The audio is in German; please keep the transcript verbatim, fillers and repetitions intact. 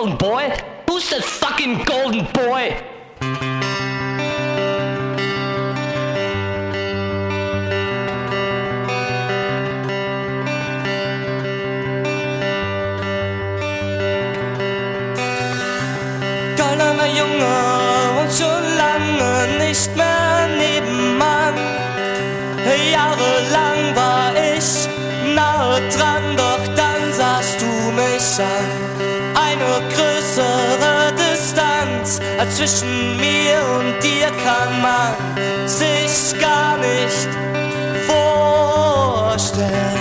golden boy? Who's the fucking golden boy? Goldener Junge wohnt schon lange nicht mehr nebenan. Jahrelang war ich nahe dran, doch dann sahst du mich an. Eine größere Distanz als zwischen mir und dir kann man sich gar nicht vorstellen.